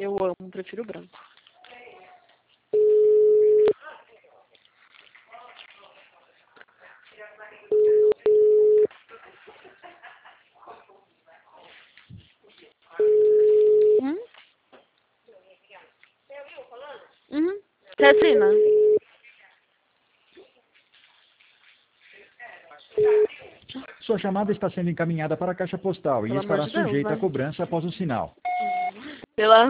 Eu amo, prefiro branco. Uhum. Resina. Sua chamada está sendo encaminhada para a caixa postal e Pelo amor estará de Deus, sujeita vai. a cobrança após o sinal. Pela